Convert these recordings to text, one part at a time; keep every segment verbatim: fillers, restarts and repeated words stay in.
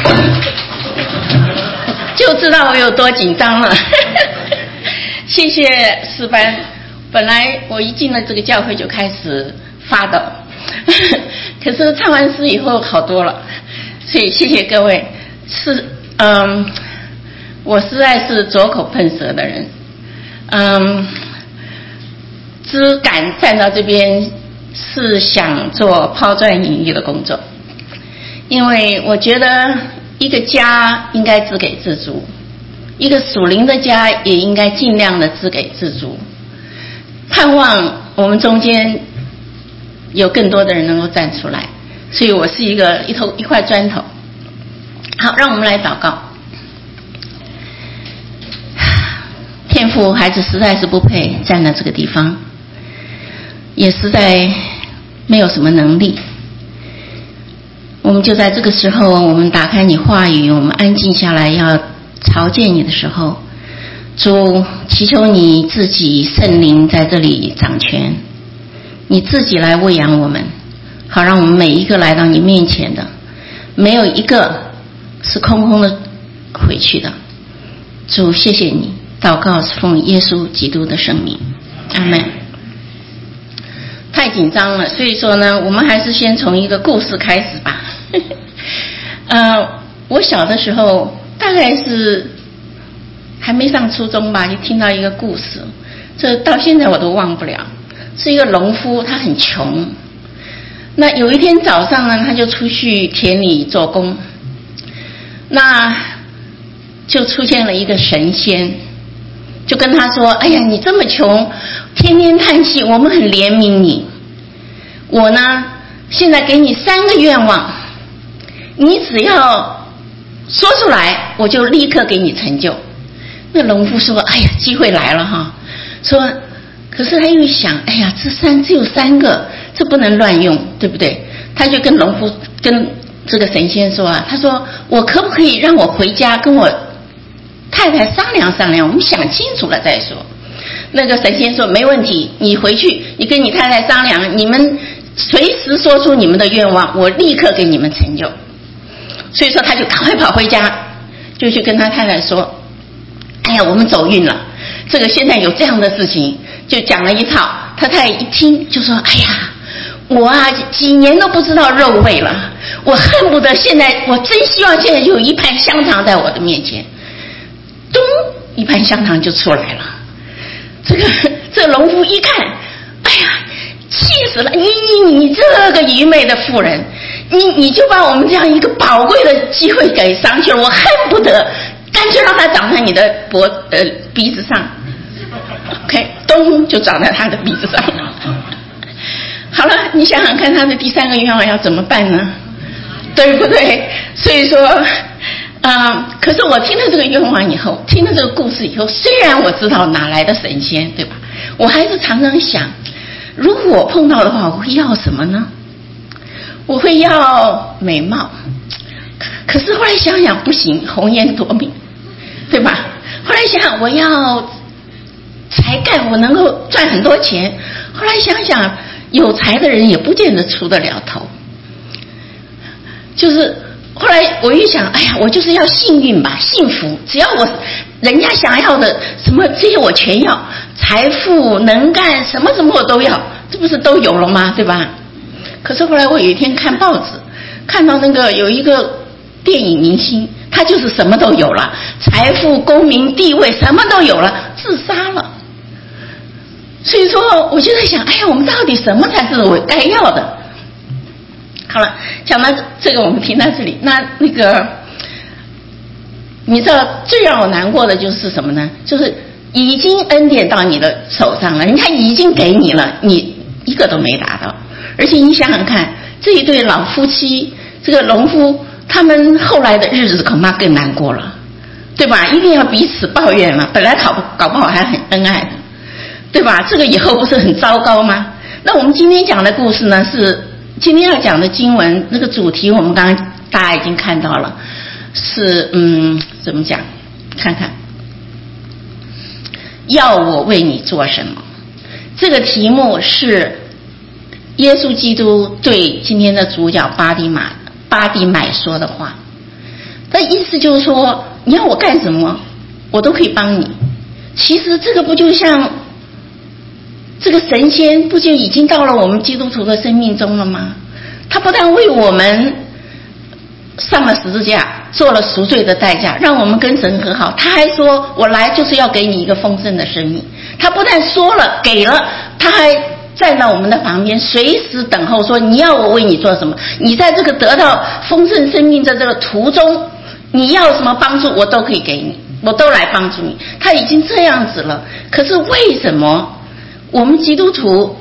就知道我有多紧张了。谢谢诗班，本来我一进了这个教会就开始发抖，可是唱完诗以后好多了，所以谢谢各位。是，嗯，我实在是左口喷舌的人，嗯，只敢站到这边是想做抛砖引玉的工作，因为我觉得一个家应该自给自足，一个属灵的家也应该尽量的自给自足，盼望我们中间有更多的人能够站出来，所以我是一个一头一块砖头。好，让我们来祷告。天父，孩子实在是不配站在这个地方，也实在没有什么能力，我们就在这个时候，我们打开你话语，我们安静下来要朝见你的时候，主，祈求你自己圣灵在这里掌权，你自己来喂养我们，好让我们每一个来到你面前的没有一个是空空的回去的。主，谢谢你，祷告是奉耶稣基督的圣名，阿们。太紧张了，所以说呢，我们还是先从一个故事开始吧。呃，我小的时候大概是还没上初中吧，就听到一个故事，这到现在我都忘不了。是一个农夫，他很穷，那有一天早上呢，他就出去田里做工，那就出现了一个神仙，就跟他说：哎呀，你这么穷，天天叹气，我们很怜悯你，我呢现在给你三个愿望，你只要说出来，我就立刻给你成就。那农夫说：哎呀，机会来了哈。说可是他又想，哎呀，这三只有三个，这不能乱用，对不对？他就跟农夫跟这个神仙说啊，他说我可不可以让我回家跟我太太商量商量，我们想清楚了再说。那个神仙说没问题，你回去你跟你太太商量，你们随时说出你们的愿望，我立刻给你们成就。所以说他就赶快跑回家，就去跟他太太说，哎呀，我们走运了，这个现在有这样的事情，就讲了一套。他太太一听就说，哎呀，我啊几年都不知道肉味了，我恨不得现在，我真希望现在就有一盘香肠在我的面前，咚，一盘香肠就出来了。这个这个农夫一看，哎呀，气死了！你你你这个愚昧的妇人，你你就把我们这样一个宝贵的机会给伤去了，我恨不得干脆让它长在你的脖呃鼻子上。OK， 咚就长在他的鼻子上。好了，你想想看，他的第三个愿望要怎么办呢？对不对？所以说，嗯，可是我听了这个愿望以后，听了这个故事以后，虽然我知道哪来的神仙，对吧？我还是常常想，如果我碰到的话，我会要什么呢？我会要美貌，可是后来想想不行，红颜夺命，对吧？后来想想我要才干，我能够赚很多钱。后来想想，有才的人也不见得出得了头。就是后来我一想，哎呀，我就是要幸运吧，幸福，只要我人家想要的什么这些我全要，财富能干什么什么我都要，这不是都有了吗？对吧？可是后来我有一天看报纸，看到那个有一个电影明星，他就是什么都有了，财富、功名、地位什么都有了，自杀了。所以说我就在想，哎呀，我们到底什么才是我该要的？好了，讲到这个我们停在这里。那那个你知道最让我难过的就是什么呢？就是已经恩典到你的手上了，人家已经给你了，你一个都没达到。而且你想想看，这一对老夫妻，这个农夫他们后来的日子恐怕更难过了，对吧？一定要彼此抱怨了，本来搞不搞不好还很恩爱的，对吧？这个以后不是很糟糕吗？那我们今天讲的故事呢，是今天要讲的经文，那个主题我们刚刚大家已经看到了，是嗯怎么讲？看看，要我为你做什么？这个题目是耶稣基督对今天的主角巴底马巴底买说的话。 那意思就是说，你要我干什么，我都可以帮你。其实这个不就像这个神仙，不就已经到了我们基督徒的生命中了吗？他不但为我们上了十字架，做了赎罪的代价，让我们跟神和好，他还说我来就是要给你一个丰盛的生命。他不但说了给了，他还站到我们的旁边，随时等候说你要我为你做什么，你在这个得到丰盛生命的这个途中，你要什么帮助我都可以给你，我都来帮助你。他已经这样子了，可是为什么我们基督徒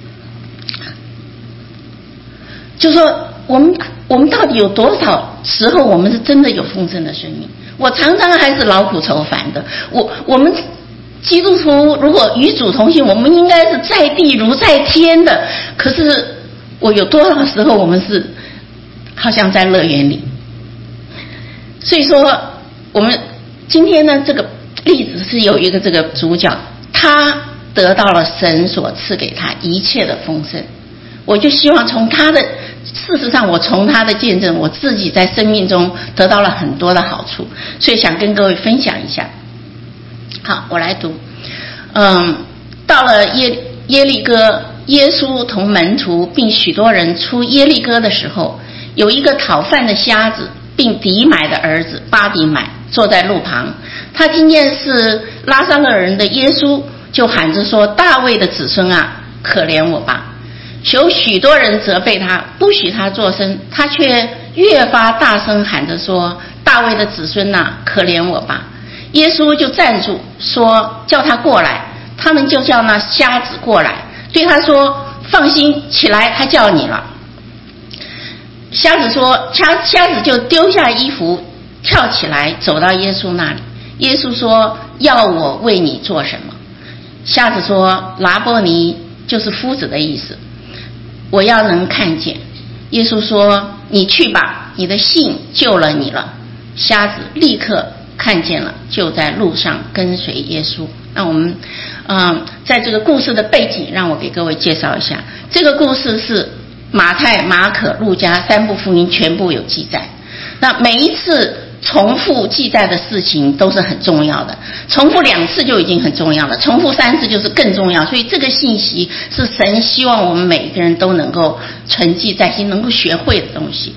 就说我们我们到底有多少时候我们是真的有丰盛的生命？我常常还是劳苦愁烦的。我我们基督徒如果与主同行，我们应该是在地如在天的。可是我有多少时候我们是好像在乐园里？所以说我们今天呢，这个例子是有一个这个主角，他得到了神所赐给他一切的丰盛。我就希望从他的，事实上我从他的见证，我自己在生命中得到了很多的好处，所以想跟各位分享一下。好，我来读。嗯，到了耶耶利哥，耶稣同门徒并许多人出耶利哥的时候，有一个讨饭的瞎子，并底买的儿子巴底买坐在路旁。他听见是拉撒勒人的耶稣，就喊着说：大卫的子孙啊，可怜我吧！有许多人责备他，不许他作声，他却越发大声喊着说：大卫的子孙啊，可怜我吧！耶稣就站住说：叫他过来。他们就叫那瞎子过来，对他说：放心，起来，他叫你了。瞎子说，瞎瞎子就丢下衣服，跳起来走到耶稣那里。耶稣说：要我为你做什么？瞎子说：拉波尼，就是夫子的意思，我要能看见。耶稣说：你去吧，你的信救了你了。瞎子立刻看见了，就在路上跟随耶稣。那我们嗯，在这个故事的背景，让我给各位介绍一下。这个故事是马太、马可、路加三部福音全部有记载。那每一次重复记载的事情都是很重要的，重复两次就已经很重要了，重复三次就是更重要。所以这个信息是神希望我们每一个人都能够存记在心，能够学会的东西。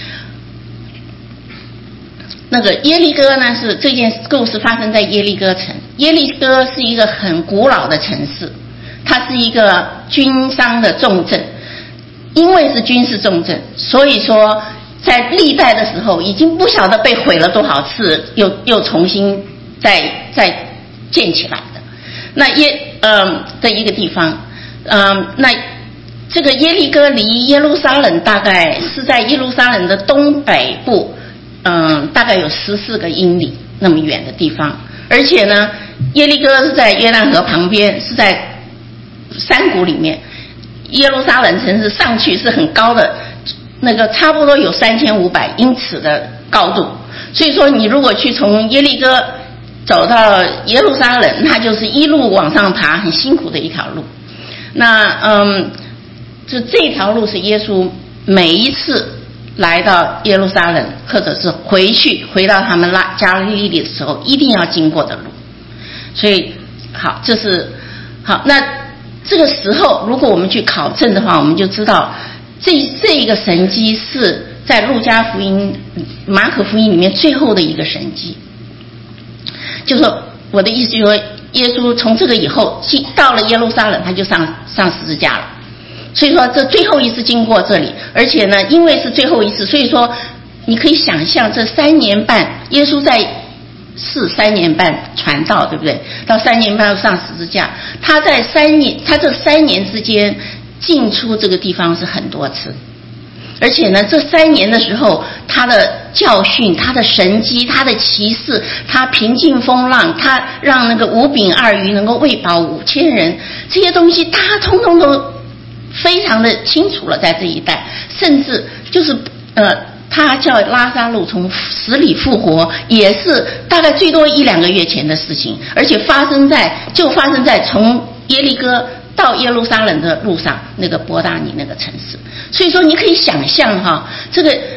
那个耶利哥呢，是这件故事发生在耶利哥城。耶利哥是一个很古老的城市，它是一个军商的重镇。因为是军事重镇，所以说在历代的时候已经不晓得被毁了多少次，又又重新再再建起来的。那耶嗯的一个地方，嗯那这个耶利哥离耶路撒冷大概是在耶路撒冷的东北部，嗯大概有十四个英里那么远的地方。而且呢，耶利哥是在约旦河旁边，是在山谷里面。耶路撒冷城市上去是很高的，那个差不多有三千五百英尺的高度。所以说你如果去从耶利哥走到耶路撒冷，它就是一路往上爬，很辛苦的一条路。那嗯，这这条路是耶稣每一次来到耶路撒冷，或者是回去回到他们拉加利利的时候一定要经过的路。所以好，这是好。那这个时候如果我们去考证的话，我们就知道这这一个神迹是在路加福音、马可福音里面最后的一个神迹。就是说我的意思就是说，耶稣从这个以后到了耶路撒冷，他就上上十字架了。所以说这最后一次经过这里，而且呢因为是最后一次，所以说你可以想象这三年半耶稣在是三年半传道，对不对？到三年半上十字架，他在三年，他这三年之间进出这个地方是很多次，而且呢，这三年的时候，他的教训、他的神迹、他的奇事，他平静风浪，他让那个五饼二鱼能够喂饱五千人，这些东西他通通都非常的清楚了，在这一代，甚至就是呃。他叫拉撒路从死里复活，也是大概最多一两个月前的事情，而且发生在就发生在从耶利哥到耶路撒冷的路上，那个伯大尼那个城市。所以说你可以想象哈，这个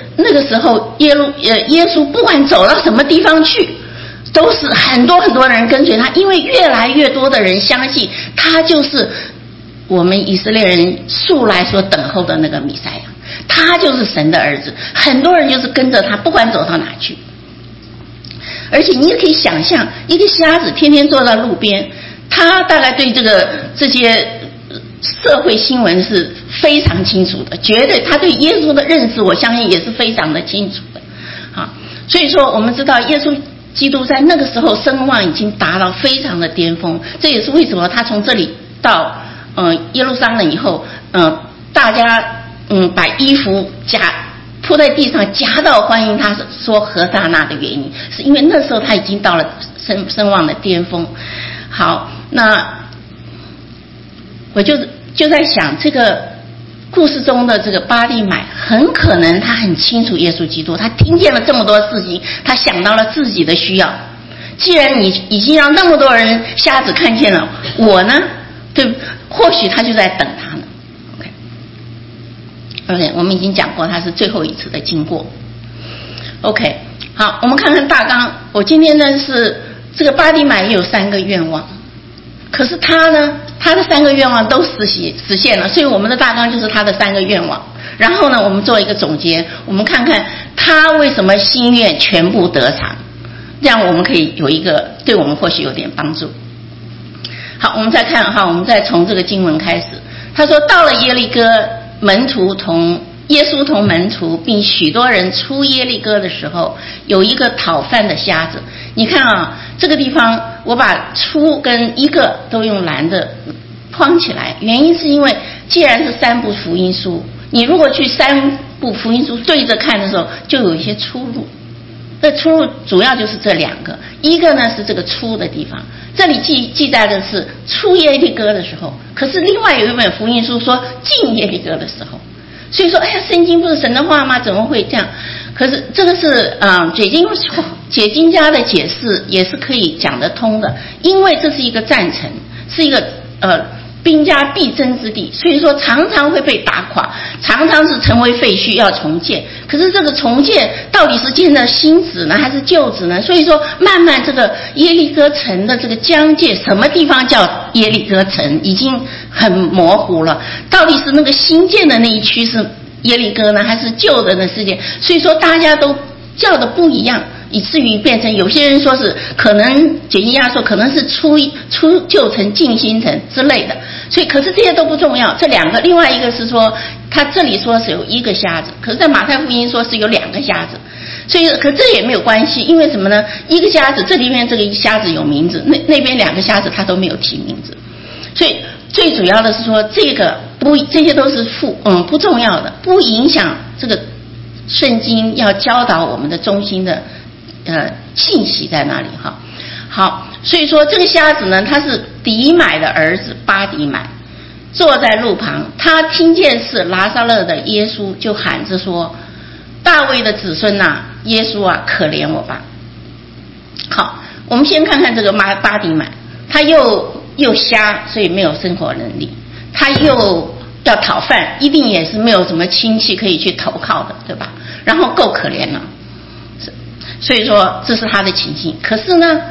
那个时候耶路呃耶稣不管走到什么地方去，都是很多很多人跟随他，因为越来越多的人相信他就是我们以色列人素来所等候的那个弥赛亚，他就是神的儿子，很多人就是跟着他，不管走到哪去。而且你也可以想象，一个瞎子天天坐在路边，他大概对这个这些社会新闻是非常清楚的，绝对他对耶稣的认识，我相信也是非常的清楚的。好，所以说我们知道耶稣基督在那个时候声望已经达到非常的巅峰，这也是为什么他从这里到呃耶路撒冷以后，呃大家嗯把衣服夹铺在地上夹道欢迎他说何沙那的原因，是因为那时候他已经到了声声望的巅峰。好，那我就就在想，这个故事中的这个巴利买很可能他很清楚耶稣基督，他听见了这么多事情，他想到了自己的需要。既然你已经让那么多人瞎子看见了，我呢，对，或许他就在等他呢。OK， 我们已经讲过，他是最后一次的经过。OK， 好，我们看看大纲。我今天呢是这个巴利买也有三个愿望，可是他呢，他的三个愿望都实现实现了，所以我们的大纲就是他的三个愿望。然后呢，我们做一个总结，我们看看他为什么心愿全部得偿，这样我们可以有一个对我们或许有点帮助。好，我们再看哈，我们再从这个经文开始。他说，到了耶利哥，门徒同耶稣同门徒并许多人出耶利哥的时候，有一个讨饭的瞎子。你看啊，这个地方我把出跟一个都用蓝的框起来，原因是因为既然是三部福音书，你如果去三部福音书对着看的时候，就有一些出入。这出入主要就是这两个，一个呢是这个出的地方，这里记记载的是出耶利哥的时候，可是另外有一本福音书说进耶利哥的时候，所以说，哎呀，圣经不是神的话吗？怎么会这样？可是这个是啊，解经解经家的解释也是可以讲得通的，因为这是一个战城，是一个呃兵家必争之地，所以说常常会被打垮，常常是成为废墟要重建。可是这个重建到底是建在新址呢，还是旧址呢？所以说慢慢这个耶利哥城的这个疆界，什么地方叫耶利哥城已经很模糊了，到底是那个新建的那一区是耶利哥呢，还是旧的那世界？所以说大家都叫的不一样，以至于变成有些人说是可能解经家说可能是出出旧城进新城之类的，所以可是这些都不重要。这两个，另外一个是说他这里说是有一个瞎子，可是在马太福音说是有两个瞎子，所以可这也没有关系，因为什么呢？一个瞎子这里面这个瞎子有名字，那那边两个瞎子他都没有提名字，所以最主要的是说这个不，这些都是负嗯不重要的，不影响这个圣经要教导我们的中心的呃信息在那里哈。好，所以说这个瞎子呢，他是底买的儿子巴底买，坐在路旁，他听见是拿撒勒的耶稣，就喊着说：“大卫的子孙啊，耶稣啊，可怜我吧。”好，我们先看看这个巴巴底买，他又又瞎，所以没有生活能力，他又要讨饭，一定也是没有什么亲戚可以去投靠的，对吧？然后够可怜了，所以说这是他的情形。可是呢，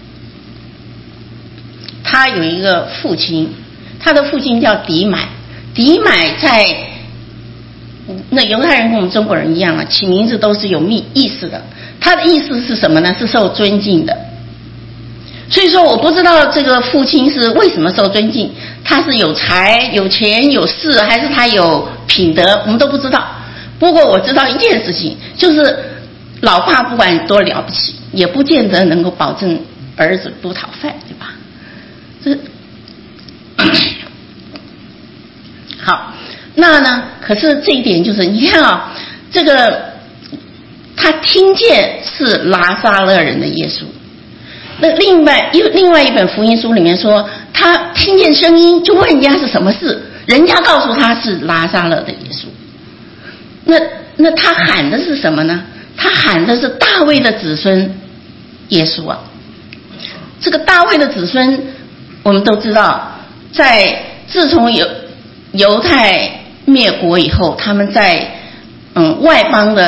他有一个父亲，他的父亲叫底买，底买在那犹太人跟我们中国人一样啊，起名字都是有意思的。他的意思是什么呢？是受尊敬的。所以说我不知道这个父亲是为什么受尊敬，他是有财有钱有势，还是他有品德，我们都不知道。不过我知道一件事情，就是老爸不管多了不起，也不见得能够保证儿子不讨饭，对吧？这好，那呢？可是这一点就是，你看啊，这个他听见是拿撒勒人的耶稣。那另外一另外一本福音书里面说，他听见声音就问人家是什么事，人家告诉他是拿撒勒的耶稣。那那他喊的是什么呢？他喊的是大卫的子孙耶稣啊。这个大卫的子孙，我们都知道，在自从犹犹太灭国以后，他们在嗯外邦的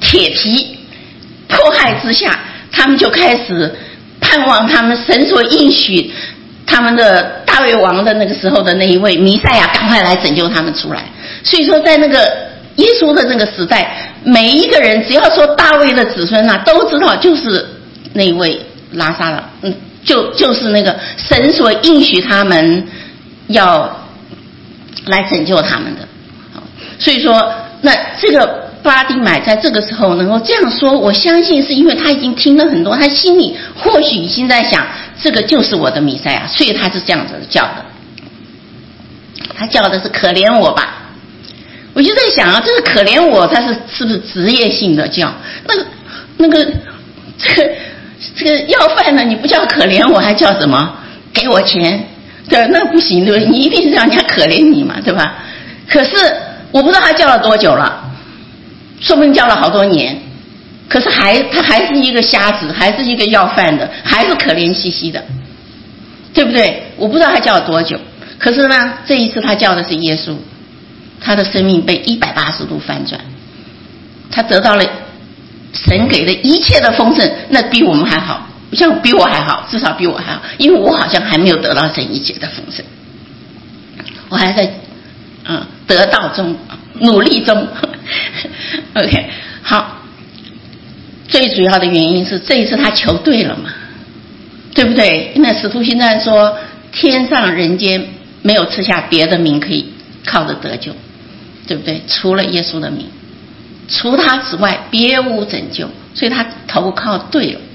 铁蹄迫害之下，他们就开始盼望他们神所应许他们的大卫王的那个时候的那一位弥赛亚赶快来拯救他们出来。所以说在那个耶稣的这个时代，每一个人只要说大卫的子孙啊，都知道就是那一位拉撒勒，嗯，就就是那个神所应许他们要来拯救他们的。所以说那这个巴底买在这个时候能够这样说，我相信是因为他已经听了很多，他心里或许已经在想，这个就是我的弥赛亚，所以他是这样子叫的。他叫的是可怜我吧。我就在想啊，这个可怜我，他是是不是职业性的叫？那个那个这个这个要饭呢，你不叫可怜我，还叫什么？给我钱，对，那不行，对不对？你一定是让人家可怜你嘛，对吧？可是我不知道他叫了多久了，说不定叫了好多年，可是还他还是一个瞎子，还是一个要饭的，还是可怜兮兮的，对不对？我不知道他叫了多久，可是呢，这一次他叫的是耶稣。他的生命被一百八十度翻转，他得到了神给的一切的丰盛，那比我们还好，像比我还好，至少比我还好，因为我好像还没有得到神一切的丰盛，我还在嗯得到中努力中OK 好，最主要的原因是这一次他求对了嘛，对不对？因为使徒行传说天上人间没有赐下别的名可以靠着得救，对不对？除了耶稣的名，除他之外别无拯救，所以他投靠对了。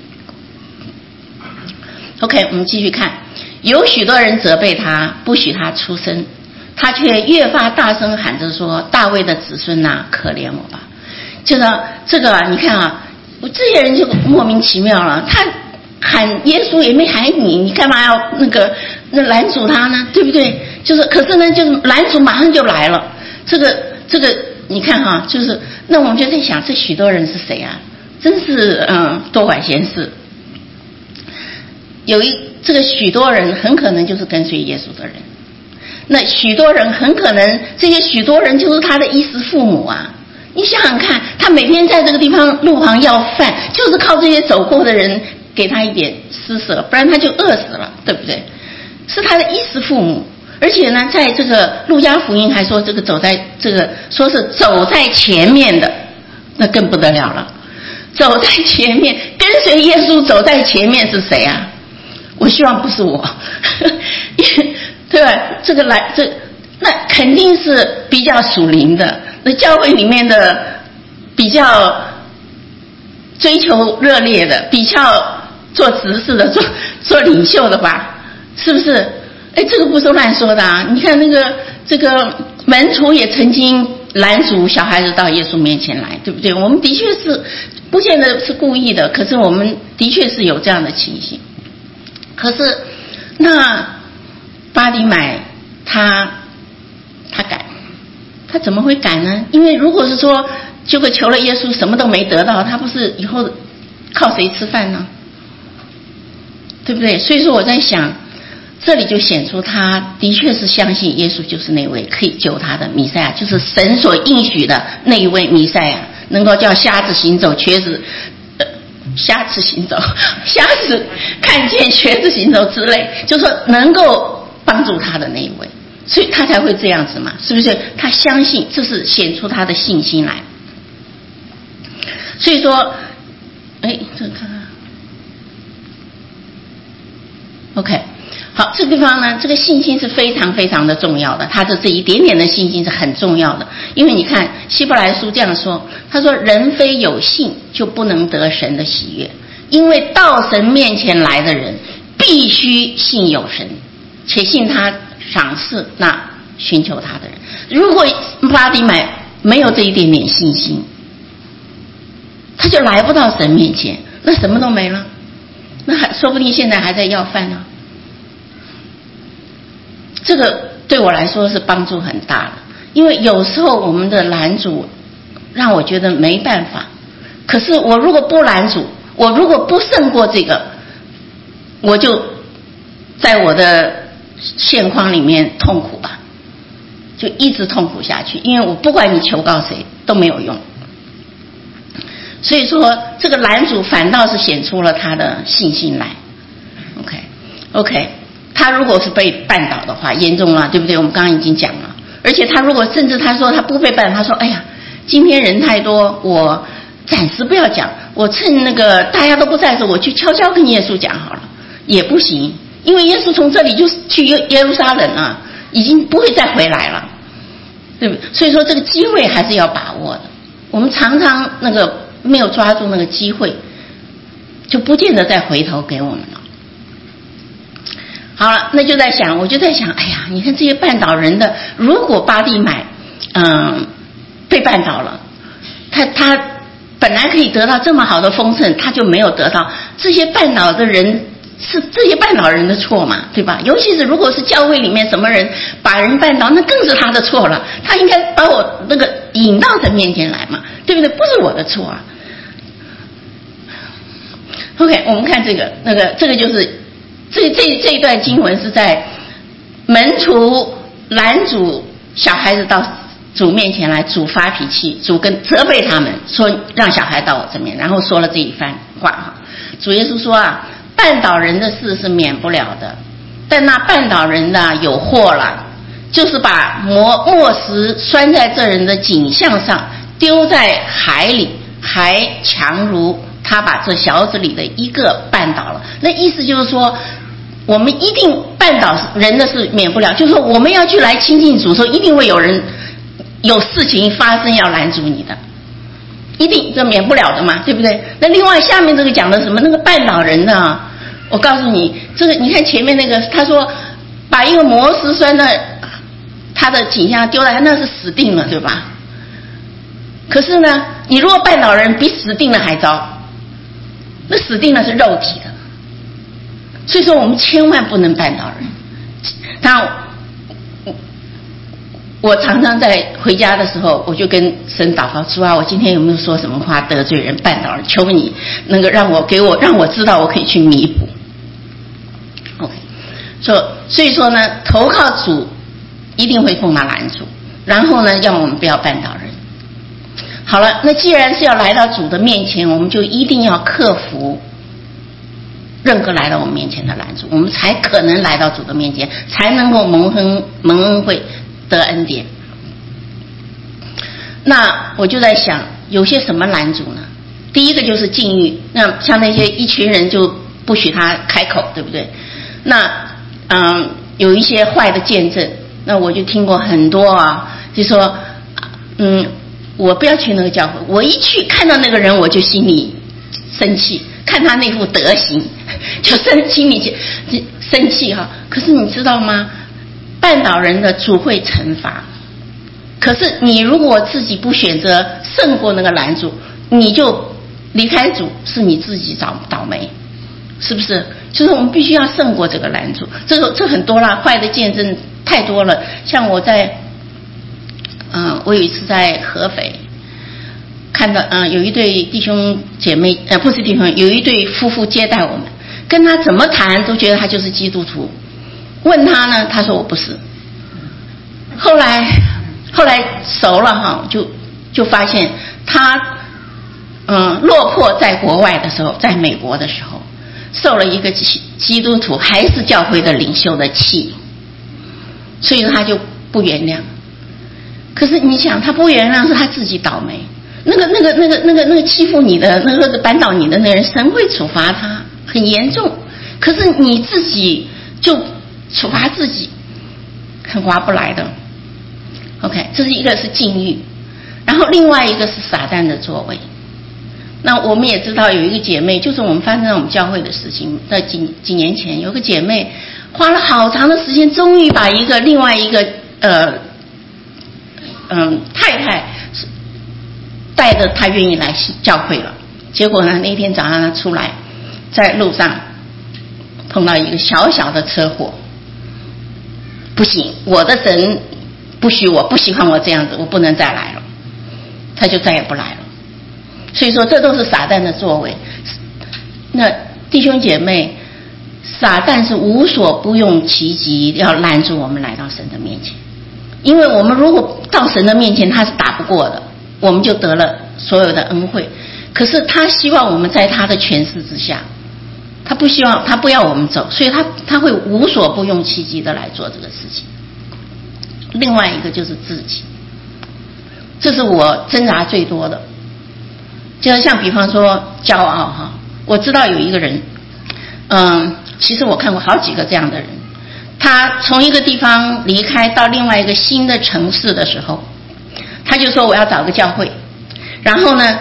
OK 我们继续看，有许多人责备他，不许他出声，他却越发大声喊着说，大卫的子孙啊，可怜我吧。这个这个你看啊，这些人就莫名其妙了，他喊耶稣也没喊你，你干嘛要那个那拦阻他呢？对不对？就是可是呢，就是拦阻马上就来了。这个这个你看哈，就是那我们就在想，这许多人是谁啊？真是嗯多管闲事。有一这个许多人很可能就是跟随耶稣的人，那许多人很可能这些许多人就是他的衣食父母啊。你想想看，他每天在这个地方路旁要饭，就是靠这些走过的人给他一点施舍，不然他就饿死了，对不对？是他的衣食父母。而且呢，在这个路加福音还说，这个走在这个说是走在前面的，那更不得了了。走在前面，跟随耶稣走在前面是谁啊？我希望不是我，对吧？这个来这那肯定是比较属灵的，那教会里面的比较追求热烈的，比较做执事的，做做领袖的吧，是不是？哎，这个不是乱说的啊！你看那个这个门徒也曾经拦阻小孩子到耶稣面前来，对不对？我们的确是不见得是故意的，可是我们的确是有这样的情形。可是那巴底买他他改，他怎么会改呢？因为如果是说结果求了耶稣什么都没得到，他不是以后靠谁吃饭呢？对不对？所以说我在想，这里就显出他的确是相信耶稣就是那位可以救他的弥赛亚，就是神所应许的那一位弥赛亚，能够叫瞎子行走，瘸子呃瞎子行走，瞎子看见，瘸子行走之类，就是说能够帮助他的那一位，所以他才会这样子嘛，是不是？他相信，这是显出他的信心来。所以说，哎，这个看看 ，OK。好，这个地方呢，这个信心是非常非常的重要的，他的这一点点的信心是很重要的。因为你看希伯来书这样说，他说人非有信就不能得神的喜悦，因为到神面前来的人必须信有神，且信他赏赐那寻求他的人。如果巴底买没有这一点点信心，他就来不到神面前，那什么都没了，那还说不定现在还在要饭呢。这个对我来说是帮助很大的，因为有时候我们的拦阻让我觉得没办法，可是我如果不拦阻，我如果不胜过这个，我就在我的现况里面痛苦吧，就一直痛苦下去，因为我不管你求告谁都没有用。 所以说这个拦阻反倒是显出了他的信心来。 OK OK， 他如果是被绊倒的话严重了，对不对？我们刚刚已经讲了。而且他如果甚至他说他不被绊，他说哎呀今天人太多，我暂时不要讲，我趁那个大家都不在的时候我去悄悄跟耶稣讲好了，也不行，因为耶稣从这里就去耶路撒冷了，已经不会再回来了，对不对？所以说这个机会还是要把握的，我们常常那个没有抓住那个机会，就不见得再回头给我们了。好了，那就在想，我就在想，哎呀，你看这些绊倒人的，如果巴蒂买嗯被绊倒了，他他本来可以得到这么好的丰盛，他就没有得到，这些绊倒的人是这些绊倒人的错嘛，对吧？尤其是如果是教会里面什么人把人绊倒，那更是他的错了，他应该把我那个引到神面前来嘛，对不对？不是我的错啊。OK， 我们看这个那个这个就是这这这一段经文是在门徒拦阻小孩子到主面前来，主发脾气，主跟责备他们说让小孩到我这边，然后说了这一番话哈。主耶稣说啊，绊倒人的事是免不了的，但那绊倒人的有祸了，就是把磨磨石拴在这人的颈项上，丢在海里，还强如他把这小子里的一个绊倒了。那意思就是说，我们一定绊倒人的是免不了，就是说我们要去来亲近主的时候，一定会有人有事情发生要拦阻你的，一定这免不了的嘛，对不对？那另外下面这个讲的什么那个绊倒人的，我告诉你，这个你看前面那个他说把一个磨石拴在他的颈项丢在，那是死定了，对吧？可是呢，你如果绊倒人比死定了还糟，那死定了是肉体的，所以说我们千万不能绊倒人。当然我常常在回家的时候，我就跟神祷告说啊，我今天有没有说什么话得罪人绊倒人，求你那个让我给我让我知道我可以去弥补。 OK， 所所以说呢，投靠主一定会碰到拦阻，然后呢要我们不要绊倒人。好了，那既然是要来到主的面前，我们就一定要克服任何来到我们面前的拦阻，我们才可能来到主的面前，才能够蒙恩蒙恩惠得恩典。那我就在想，有些什么拦阻呢？第一个就是禁欲，那像那些一群人就不许他开口，对不对？那嗯，有一些坏的见证，那我就听过很多啊，就说嗯。我不要去那个教会，我一去看到那个人我就心里生气，看他那副德行就生心里生气哈。可是你知道吗？绊倒人的主会惩罚，可是你如果自己不选择胜过那个拦阻，你就离开主，是你自己找倒霉，是不是？就是我们必须要胜过这个拦阻，这个这很多啦，坏的见证太多了。像我在嗯，我有一次在合肥看到，嗯，有一对弟兄姐妹，呃，不是弟兄，有一对夫妇接待我们，跟他怎么谈都觉得他就是基督徒，问他呢，他说我不是。后来，后来熟了哈，就就发现他，嗯，落魄在国外的时候，在美国的时候，受了一个基基督徒还是教会的领袖的气，所以他就不原谅。可是你想，他不原谅是他自己倒霉，那个那个那个那个那个欺负你的那个扳倒你的那个人，神会处罚他很严重，可是你自己就处罚自己，很划不来的。 OK， 这是一个是禁欲，然后另外一个是撒旦的作为。那我们也知道有一个姐妹，就是我们发生在我们教会的事情，在几几年前有个姐妹花了好长的时间，终于把一个另外一个呃嗯，太太带着他愿意来教会了。结果呢，那天早上他出来，在路上碰到一个小小的车祸。不行，我的神不许我，不喜欢我这样子，我不能再来了。他就再也不来了。所以说，这都是撒旦的作为。那弟兄姐妹，撒旦是无所不用其极，要拦住我们来到神的面前。因为我们如果到神的面前他是打不过的，我们就得了所有的恩惠。 可是他希望我们在他的权势之下，他不希望他不要我们走，所以他他会无所不用其极的来做这个事情。另外一个就是自己，这是我挣扎最多的，就是像比方说骄傲哈，我知道有一个人，嗯，其实我看过好几个这样的人，他从一个地方离开到另外一个新的城市的时候，他就说我要找个教会，然后呢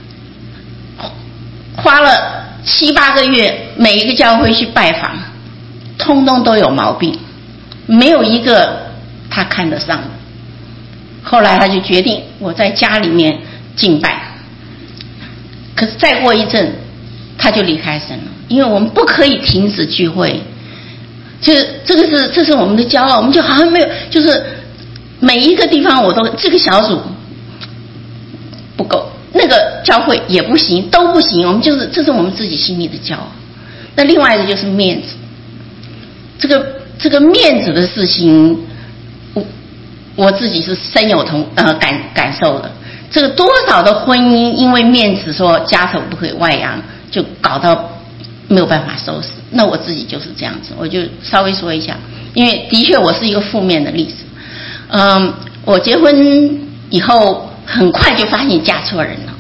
花了七八个月每一个教会去拜访，通通都有毛病，没有一个他看得上的。后来他就决定我在家里面敬拜，可是再过一阵他就离开神了，因为我们不可以停止聚会，这这个是这是我们的骄傲，我们就好像没有，就是每一个地方我都这个小组不够，那个教会也不行，都不行，我们就是这是我们自己心里的骄傲。那另外一个就是面子，这个这个面子的事情，我我自己是深有同呃感感受的。这个多少的婚姻因为面子说家丑不可以外扬，就搞到没有办法收拾。那我自己就是这样子，我就稍微说一下，因为的确我是一个负面的例子。嗯，我结婚以后很快就发现嫁错人了，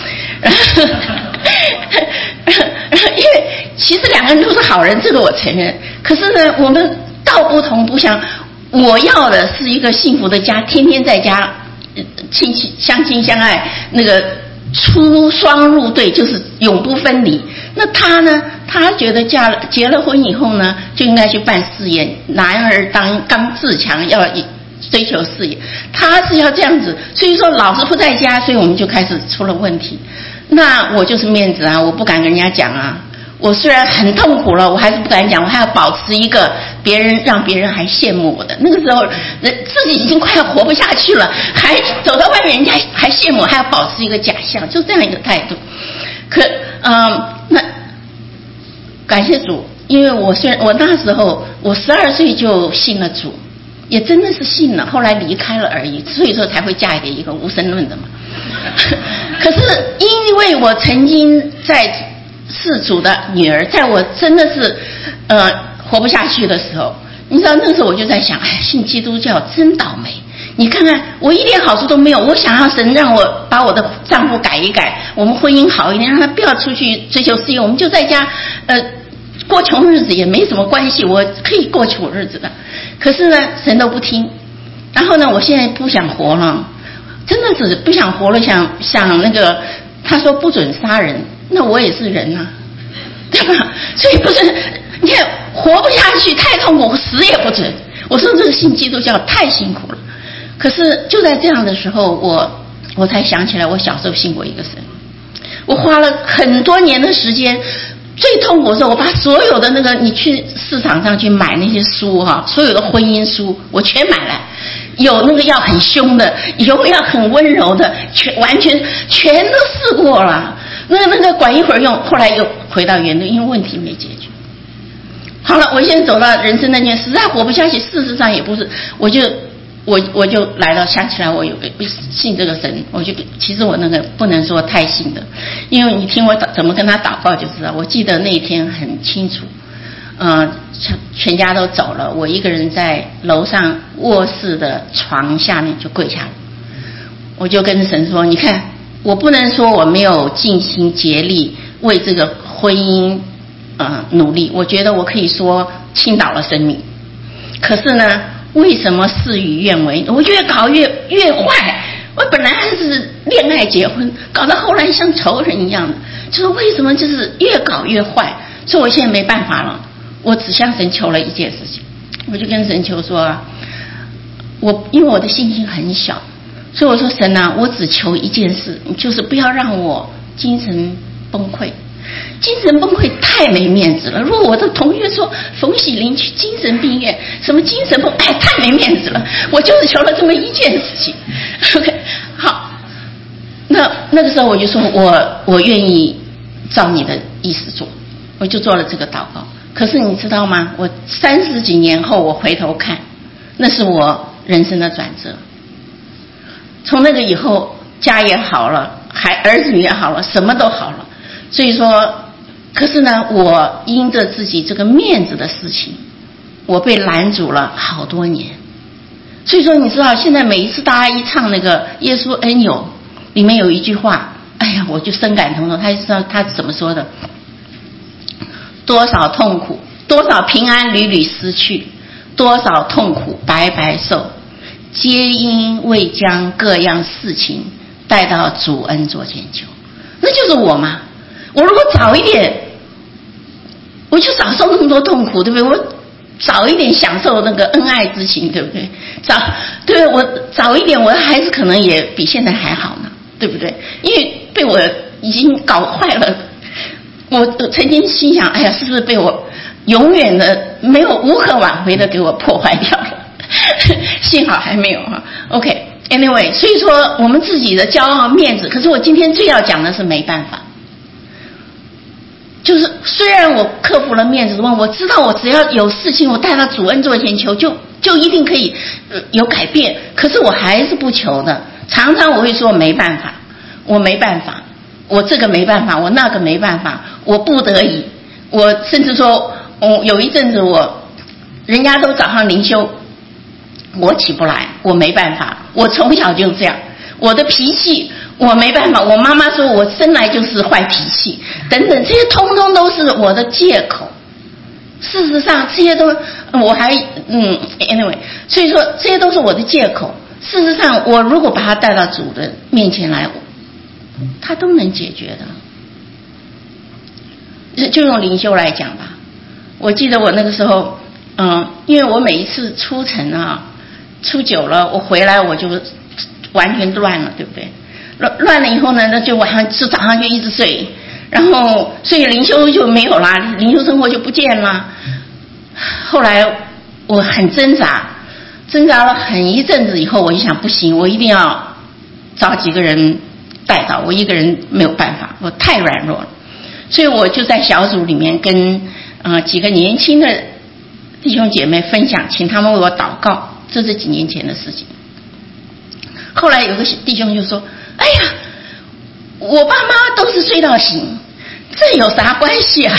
因为其实两个人都是好人，这个我承认。可是呢，我们道不同不相，我要的是一个幸福的家，天天在家亲亲相亲相爱，那个出双入对，就是永不分离。那他呢，他觉得嫁了结了婚以后呢，就应该去办事业，男儿当刚自强，要追求事业，他是要这样子，所以说老是不在家，所以我们就开始出了问题。那我就是面子啊，我不敢跟人家讲啊。我虽然很痛苦了，我还是不敢讲，我还要保持一个别人让别人还羡慕我的。那个时候，人自己已经快要活不下去了，还走到外面，人家还羡慕，还要保持一个假象，就这样一个态度。可嗯，那感谢主，因为我虽然我那时候我十二岁就信了主。也真的是信了，后来离开了而已，所以说才会嫁给一个无神论的嘛。可是因为我曾经在是主的女儿，在我真的是呃活不下去的时候，你知道那时候我就在想，哎，信基督教真倒霉。你看看我一点好处都没有，我想要神让我把我的丈夫改一改，我们婚姻好一点，让他不要出去追求事业，我们就在家呃过穷日子也没什么关系，我可以过穷日子的。可是呢，神都不听。然后呢，我现在不想活了，真的是不想活了，想想那个他说不准杀人，那我也是人啊，对吧？所以不是你看活不下去，太痛苦，死也不准。我说这个信基督教太辛苦了。可是就在这样的时候，我我才想起来，我小时候信过一个神，我花了很多年的时间。最痛苦的时候，我把所有的那个你去市场上去买那些书哈，所有的婚姻书我全买了，有那个要很凶的，有要很温柔的，全完全全都试过了。那那个管一会儿用，后来又回到原点，因为问题没解决。好了，我现在走到人生那边，实在活不下去。事实上也不是，我就我我就来到想起来，我有个信这个神，我就其实我那个不能说太信的，因为你听我怎么跟他祷告就知道。我记得那一天很清楚，呃，全家都走了，我一个人在楼上卧室的床下面就跪下了，我就跟神说：你看，我不能说我没有尽心竭力为这个婚姻呃努力，我觉得我可以说倾倒了生命，可是呢。为什么事与愿违？我越搞越越坏。我本来还是恋爱结婚，搞到后来像仇人一样的，就是为什么就是越搞越坏？所以我现在没办法了，我只向神求了一件事情，我就跟神求说，我因为我的信心很小，所以我说神啊，我只求一件事，就是不要让我精神崩溃。精神崩溃太没面子了。如果我的同学说冯喜玲去精神病院，什么精神崩，哎，太没面子了。我就是求了这么一件事情。OK， 好，那那个时候我就说我我愿意照你的意思做，我就做了这个祷告。可是你知道吗？我三十几年后我回头看，那是我人生的转折。从那个以后，家也好了， 孩儿子也好了，什么都好了。所以说，可是呢，我因着自己这个面子的事情，我被拦阻了好多年。所以说，你知道，现在每一次大家一唱那个《耶稣恩友》，里面有一句话，哎呀，我就深感同痛。他知道他怎么说的：多少痛苦，多少平安屡屡失去，多少痛苦白白受，皆因未将各样事情带到主恩座前求。那就是我嘛。我如果早一点，我就少受那么多痛苦，对不对？我早一点享受那个恩爱之情，对不对？早，对，我早一点，我的孩子可能也比现在还好呢，对不对？因为被我已经搞坏了。我曾经心想，哎呀，是不是被我永远的没有无可挽回的给我破坏掉了？幸好还没有哈。OK，Anyway， 所以说我们自己的骄傲面子，可是我今天最要讲的是没办法。就是虽然我克服了面子问，我知道我只要有事情我带到主恩座前求，就就一定可以、呃、有改变，可是我还是不求的。常常我会说没办法，我没办法，我这个没办法，我那个没办法，我不得已。我甚至说、嗯、有一阵子我人家都早上灵修，我起不来，我没办法，我从小就这样，我的脾气我没办法，我妈妈说我生来就是坏脾气等等，这些通通都是我的借口。事实上这些都我还嗯 anyway， 所以说这些都是我的借口。事实上我如果把它带到主的面前来，他都能解决的。就用灵修来讲吧，我记得我那个时候嗯，因为我每一次出城啊，出久了我回来我就完全乱了，对不对？乱乱了以后呢，那就晚上就早上就一直睡，然后所以灵修就没有啦，灵修生活就不见了。后来我很挣扎，挣扎了很一阵子以后，我就想不行，我一定要找几个人带到，我一个人没有办法，我太软弱了。所以我就在小组里面跟呃几个年轻的弟兄姐妹分享，请他们为我祷告，这是几年前的事情。后来有个弟兄就说，哎呀，我爸妈都是睡到醒，这有啥关系啊？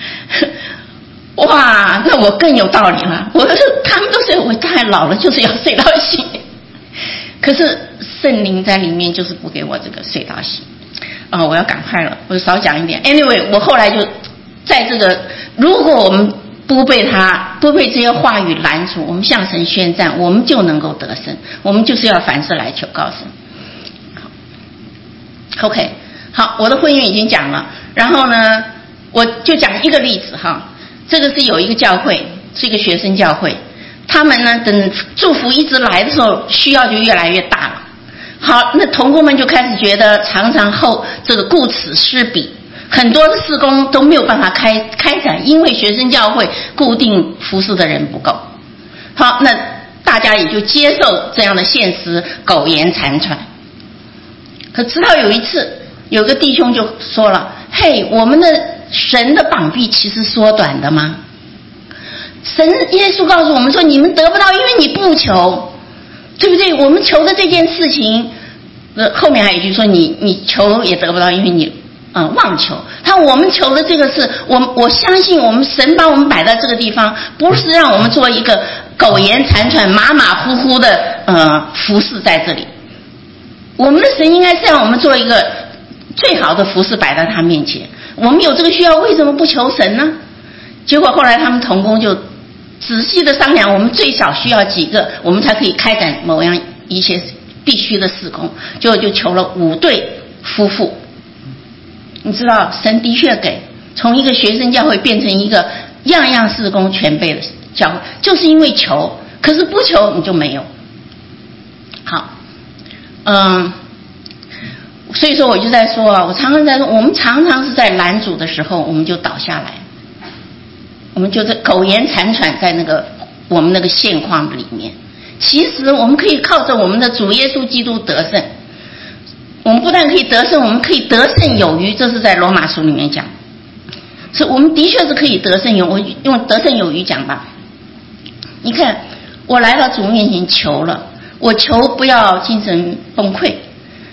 哇，那我更有道理了。我说他们都睡，我太老了，就是要睡到醒。可是圣灵在里面就是不给我这个睡到醒啊、呃！我要赶快了，我少讲一点。Anyway， 我后来就在这个，如果我们不被他不被这些话语拦住，我们向神宣战，我们就能够得胜。我们就是要凡事来求告神。OK， 好，我的婚姻已经讲了，然后呢，我就讲一个例子哈。这个是有一个教会，是一个学生教会，他们呢等祝福一直来的时候，需要就越来越大了。好，那同工们就开始觉得常常后这个顾此失彼，很多的事工都没有办法开开展，因为学生教会固定服侍的人不够。好，那大家也就接受这样的现实，苟延残喘。可直到有一次，有个弟兄就说了：“嘿，我们的神的膀臂其实缩短的吗？神耶稣告诉我们说，你们得不到，因为你不求，对不对？我们求的这件事情，呃，后面还有一句说你你求也得不到，因为你嗯妄求。他我们求的这个是我我相信我们神把我们摆在这个地方，不是让我们做一个苟延残喘、马马虎虎的呃服侍在这里。我们的神应该是让我们做一个最好的服侍摆在他面前。我们有这个需要，为什么不求神呢？结果后来他们同工就仔细的商量，我们最少需要几个，我们才可以开展某样一些必须的事工。结果就求了五对夫妇。你知道，神的确给，从一个学生教会变成一个样样事工全备的教会，就是因为求，可是不求你就没有。好，嗯。所以说我就在说啊，我常常在说，我们常常是在拦阻的时候，我们就倒下来，我们就在苟延残喘在那个我们那个现况里面。其实我们可以靠着我们的主耶稣基督得胜，我们不但可以得胜，我们可以得胜有余，这是在罗马书里面讲，所以我们的确是可以得胜有，我用得胜有余讲吧。你看，我来到主面前求了，我求不要精神崩溃。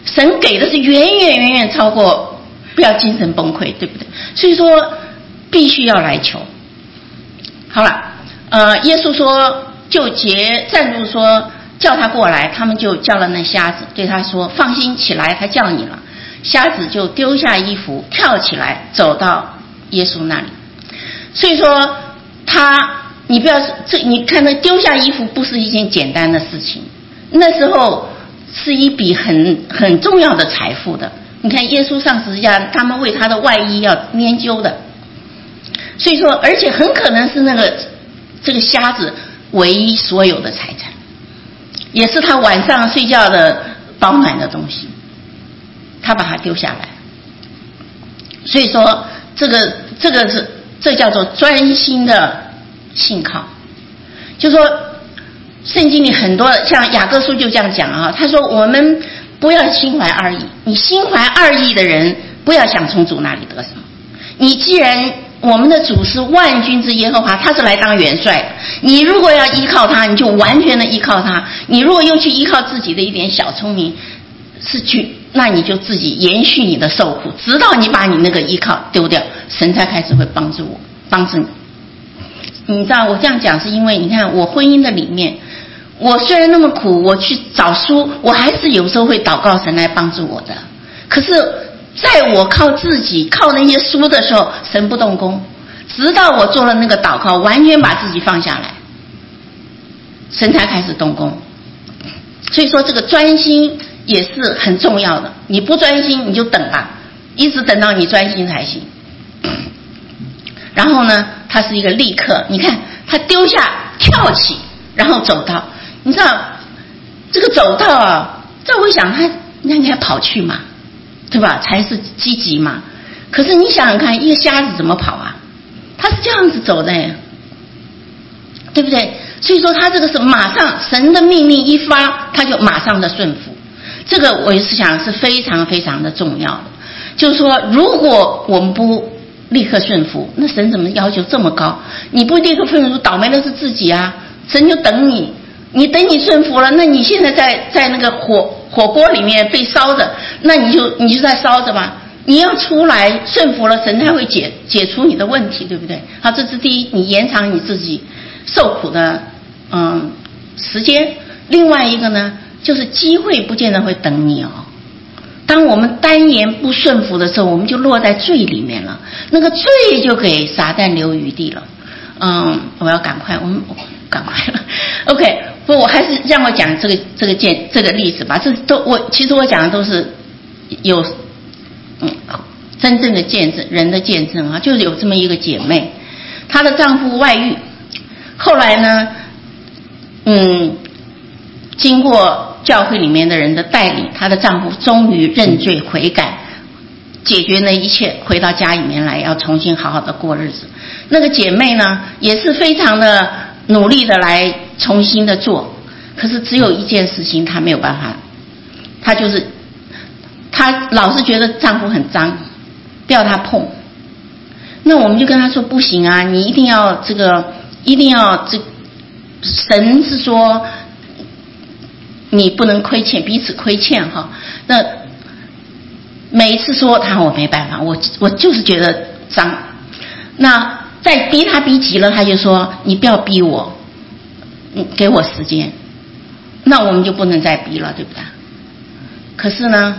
神给的是远远远远超过，不要精神崩溃，对不对？所以说必须要来求。好了，呃，耶稣说就结站住说叫他过来，他们就叫了那瞎子，对他说放心起来，他叫你了。瞎子就丢下衣服跳起来走到耶稣那里。所以说他你不要这你看那丢下衣服不是一件简单的事情，那时候是一笔很很重要的财富的。你看耶稣上十字架，他们为他的外衣要研究的，所以说而且很可能是那个这个瞎子唯一所有的财产，也是他晚上睡觉的保暖的东西，他把它丢下来。所以说这个这个是这叫做专心的信靠。就说圣经里很多像雅各书就这样讲啊，他说我们不要心怀二意，你心怀二意的人不要想从主那里得什么。你既然我们的主是万军之耶和华，他是来当元帅的，你如果要依靠他，你就完全的依靠他。你如果又去依靠自己的一点小聪明，是去那你就自己延续你的受苦，直到你把你那个依靠丢掉，神才开始会帮助我帮助你。你知道我这样讲是因为你看我婚姻的里面，我虽然那么苦，我去找书，我还是有时候会祷告神来帮助我的。可是在我靠自己靠那些书的时候，神不动工，直到我做了那个祷告，完全把自己放下来，神才开始动工。所以说这个专心也是很重要的，你不专心你就等吧，一直等到你专心才行。然后呢他是一个立刻，你看他丢下跳起然后走道，你知道这个走道啊，在我想他那应该跑去嘛，对吧，才是积极嘛。可是你想想看，一个瞎子怎么跑啊，他是这样子走的，对不对？所以说他这个是马上神的命令一发，他就马上的顺服。这个我是想是非常非常的重要的，就是说如果我们不立刻顺服，那神怎么要求这么高？你不立刻顺服，倒霉的是自己啊，神就等你，你等你顺服了，那你现在在在那个火火锅里面被烧着，那你就你就在烧着吧，你要出来顺服了，神才会解解除你的问题，对不对？好，这是第一，你延长你自己受苦的嗯时间。另外一个呢，就是机会不见得会等你哦。当我们单言不顺服的时候，我们就落在罪里面了，那个罪就给撒旦留余地了。嗯，我要赶快，我们赶快了。OK， 不，我还是让我讲这个这个见这个例子吧。这都我其实我讲的都是有嗯真正的见证，人的见证啊，就是有这么一个姐妹，她的丈夫外遇，后来呢，嗯，经过教会里面的人的带领，她的丈夫终于认罪悔改，解决那一切，回到家里面来，要重新好好的过日子。那个姐妹呢，也是非常的努力的来重新的做，可是只有一件事情她没有办法，她就是她老是觉得丈夫很脏，不要她碰。那我们就跟她说不行啊，你一定要这个，一定要这神是说你不能亏欠，彼此亏欠哈。那每一次说他我没办法，我我就是觉得脏。那再逼他逼急了，他就说你不要逼我，你给我时间。那我们就不能再逼了，对不对？可是呢，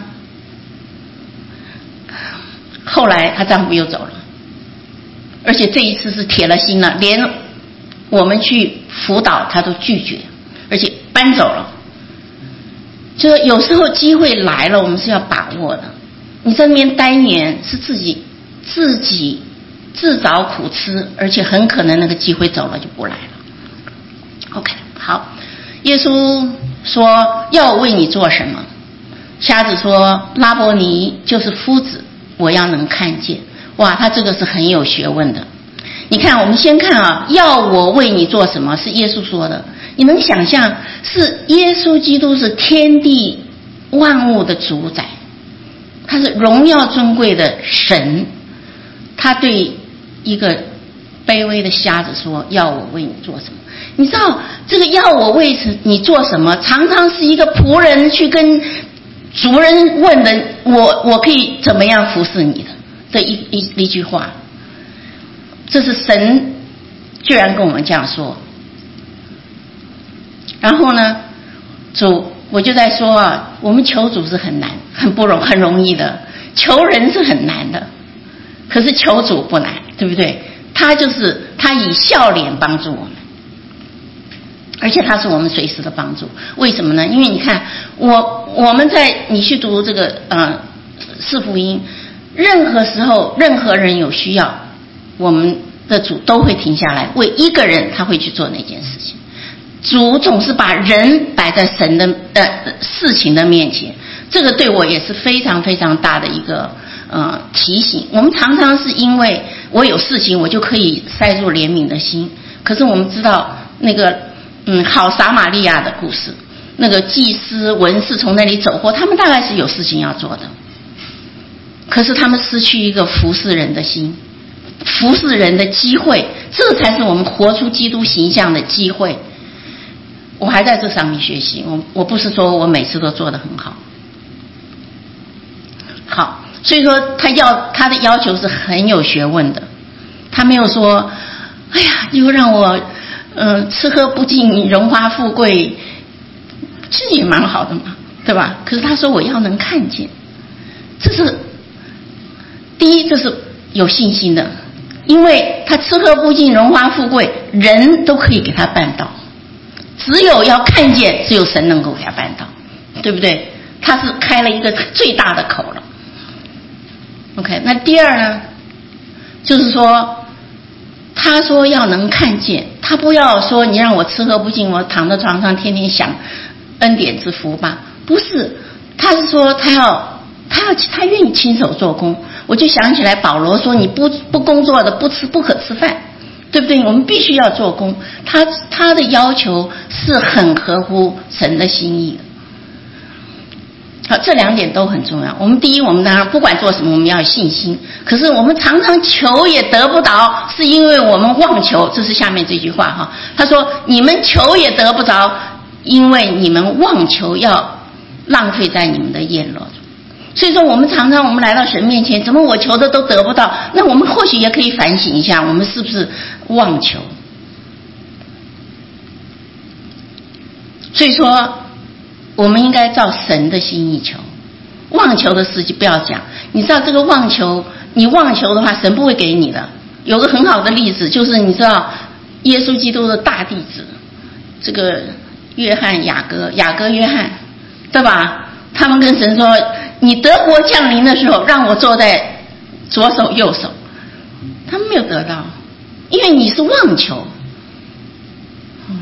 后来她丈夫又走了，而且这一次是铁了心了，连我们去辅导他都拒绝，而且搬走了。就有时候机会来了，我们是要把握的。你在那边单言是自己自己自找苦吃，而且很可能那个机会走了就不来了。 OK， 好，耶稣说要我为你做什么？瞎子说拉伯尼，就是夫子，我要能看见。哇，他这个是很有学问的。你看我们先看啊，要我为你做什么是耶稣说的。你能想象是耶稣基督是天地万物的主宰，他是荣耀尊贵的神，他对一个卑微的瞎子说要我为你做什么？你知道这个要我为你做什么常常是一个仆人去跟主人问的，我我可以怎么样服侍你的这一一一句话，这是神居然跟我们这样说。然后呢，主我就在说啊，我们求主是很难，很不容很容易的，求人是很难的，可是求主不难，对不对？他就是他以笑脸帮助我们，而且他是我们随时的帮助。为什么呢？因为你看，我我们在你去读这个呃四福音，任何时候任何人有需要，我们的主都会停下来为一个人，他会去做那件事情。主总是把人摆在神的呃事情的面前，这个对我也是非常非常大的一个呃提醒。我们常常是因为我有事情，我就可以塞入怜悯的心，可是我们知道那个嗯好撒玛利亚的故事，那个祭司文士从那里走过，他们大概是有事情要做的，可是他们失去一个服侍人的心，服侍人的机会，这才是我们活出基督形象的机会。我还在这上面学习，我我不是说我每次都做得很好，好，所以说他要他的要求是很有学问的，他没有说，哎呀，又让我呃吃喝不尽，荣华富贵，其实也蛮好的嘛，对吧？可是他说我要能看见，这是第一，这是有信心的，因为他吃喝不尽，荣华富贵，人都可以给他办到。只有要看见，只有神能够给他办到，对不对？他是开了一个最大的口了。OK， 那第二呢，就是说，他说要能看见，他不要说你让我吃喝不尽，我躺在床上天天想恩典之福吧，不是，他是说他要他要他愿意亲手做工。我就想起来保罗说，你不不工作的不吃不可吃饭。对不对？我们必须要做工，他他的要求是很合乎神的心意的。好，这两点都很重要。我们第一，我们当然不管做什么，我们要有信心。可是我们常常求也得不着，是因为我们妄求。这是下面这句话哈，他说：“你们求也得不着，因为你们妄求，要浪费在你们的宴乐中。”所以说我们常常我们来到神面前，怎么我求的都得不到？那我们或许也可以反省一下，我们是不是妄求？所以说我们应该照神的心意求，妄求的事就不要讲。你知道这个妄求，你妄求的话，神不会给你的。有个很好的例子，就是你知道耶稣基督的大弟子，这个约翰、雅各、雅各、约翰，对吧？他们跟神说，你德国降临的时候，让我坐在左手右手。他们没有得到，因为你是妄求。嗯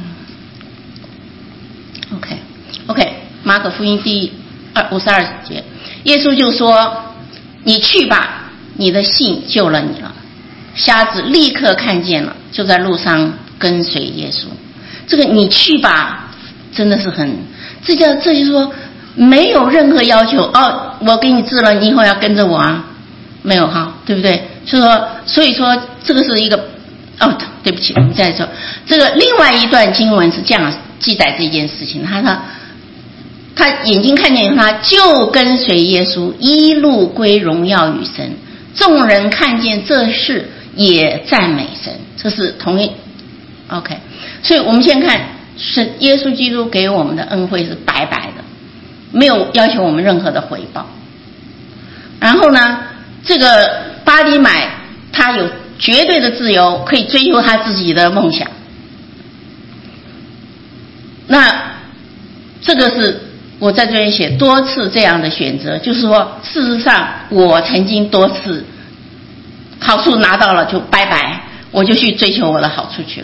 OK OK， 马可福音第二五十二节，耶稣就说：“你去吧，你的信救了你了。”瞎子立刻看见了，就在路上跟随耶稣。这个你去吧，真的是很，这叫这就是说。没有任何要求哦，我给你治了，你以后要跟着我啊，没有哈，对不对？所以说，所以说这个是一个哦，对不起，我们再说这个另外一段经文是这样记载这件事情，他说他眼睛看见他，就跟随耶稣，一路归荣耀与神。众人看见这事，也赞美神。这是同一 OK， 所以我们先看是耶稣基督给我们的恩惠是白白的。没有要求我们任何的回报。然后呢，这个巴底买他有绝对的自由，可以追求他自己的梦想。那这个是我在这边写多次这样的选择，就是说事实上我曾经多次好处拿到了就拜拜，我就去追求我的好处去了。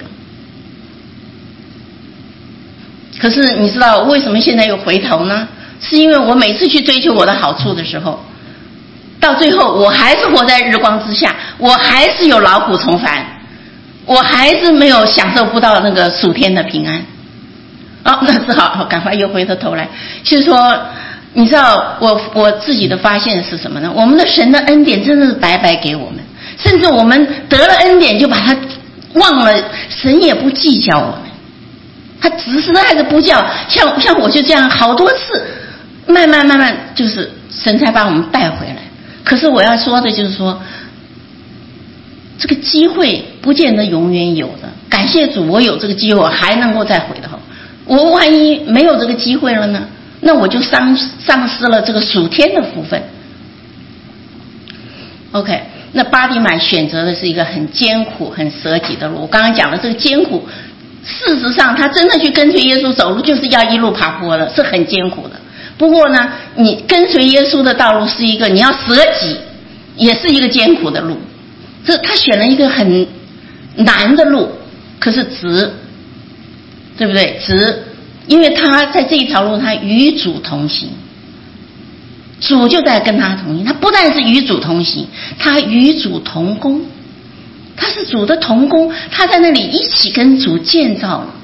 可是你知道为什么现在又回头呢？是因为我每次去追求我的好处的时候，到最后我还是活在日光之下，我还是有劳苦重烦，我还是没有享受不到那个属天的平安。哦，那只好赶快又回头头来。就是说，你知道我我自己的发现是什么呢？我们的神的恩典真的是白白给我们，甚至我们得了恩典就把它忘了，神也不计较我们。他只是还是不叫，像像我就这样好多次， 慢慢慢慢就是神才把我们带回来。可是我要说的就是说，这个机会不见得永远有的。感谢主，我有这个机会，我还能够再回头。我万一没有这个机会了呢？那我就丧丧失了这个属天的福分。OK， 那巴底买选择的是一个很艰苦、很舍己的路。我刚刚讲的这个艰苦，事实上他真的去跟随耶稣走路，就是要一路爬坡的，是很艰苦的。不过呢，你跟随耶稣的道路是一个你要舍己，也是一个艰苦的路。这他选了一个很难的路，可是直，对不对？直，因为他在这一条路，他与主同行，主就在跟他同行。他不但是与主同行，他与主同工，他是主的同工，他在那里一起跟主建造了。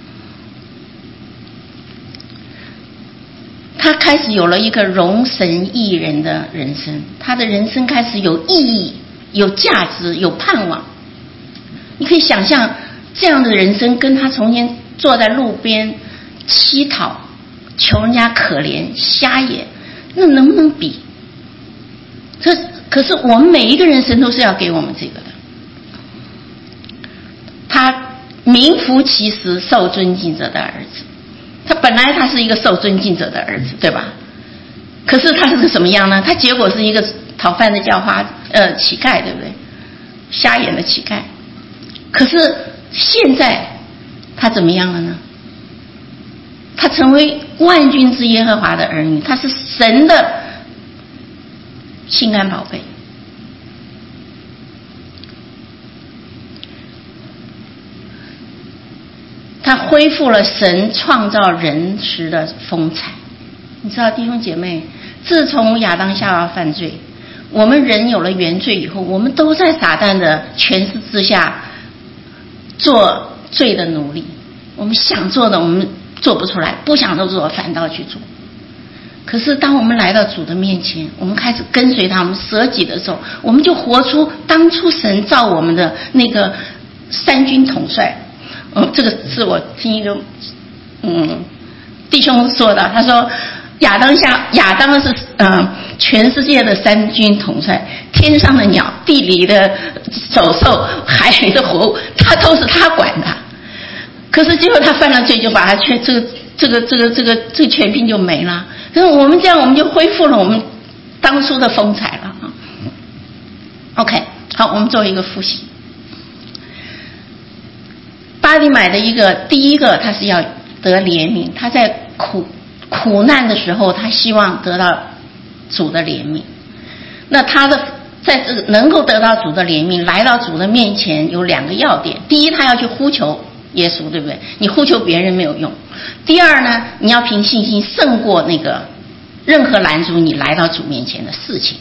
他开始有了一个荣神益人的人生，他的人生开始有意义、有价值、有盼望。你可以想象这样的人生跟他从前坐在路边乞讨求人家可怜瞎眼，那能不能比？这可是我们每一个人神都是要给我们这个的。他名副其实受尊敬者的儿子，他本来他是一个受尊敬者的儿子，对吧？可是他是个什么样呢？他结果是一个讨饭的叫花呃乞丐，对不对？瞎眼的乞丐。可是现在他怎么样了呢？他成为万军之耶和华的儿女，他是神的心肝宝贝。他恢复了神创造人时的风采。你知道弟兄姐妹，自从亚当夏娃犯罪，我们人有了原罪以后，我们都在撒旦的权势之下做罪的奴隶。我们想做的我们做不出来，不想都做反倒去做。可是当我们来到主的面前，我们开始跟随他，我们舍己的时候，我们就活出当初神造我们的那个三军统帅。嗯，这个是我听一个嗯弟兄说的，他说亚当下亚当是嗯、呃、全世界的三军统帅，天上的鸟、地里的走兽、海里的活物，他都是他管的。可是结果他犯了罪，就把他全这个这个这个这个这个权柄就没了。可是我们这样，我们就恢复了我们当初的风采了。OK， 好，我们做一个复习。巴底买的一个第一个，他是要得怜悯，他在苦苦难的时候，他希望得到主的怜悯。那他的在这个能够得到主的怜悯，来到主的面前有两个要点：第一，他要去呼求耶稣，对不对？你呼求别人没有用。第二呢，你要凭信心胜过那个任何拦阻你来到主面前的事情。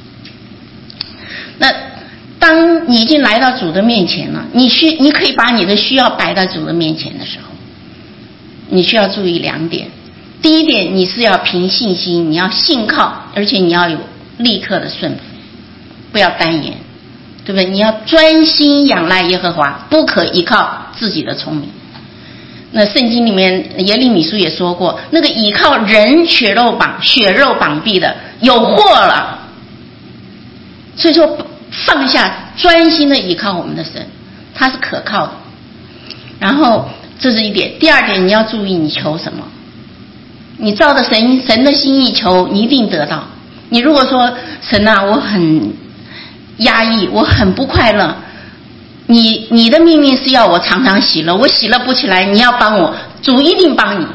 那当你已经来到主的面前了，你需你可以把你的需要摆在主的面前的时候，你需要注意两点。第一点，你是要凭信心，你要信靠，而且你要有立刻的顺服，不要单言，对不对？你要专心仰赖耶和华，不可依靠自己的聪明。那圣经里面耶利米书也说过，那个依靠人血肉绑血肉绑臂的有祸了。所以说放下，专心的依靠我们的神，他是可靠的。然后这是一点。第二点，你要注意你求什么，你照着神神的心意求，你一定得到。你如果说神啊，我很压抑，我很不快乐，你你的命令是要我常常喜乐，我喜乐不起来，你要帮我，主一定帮你。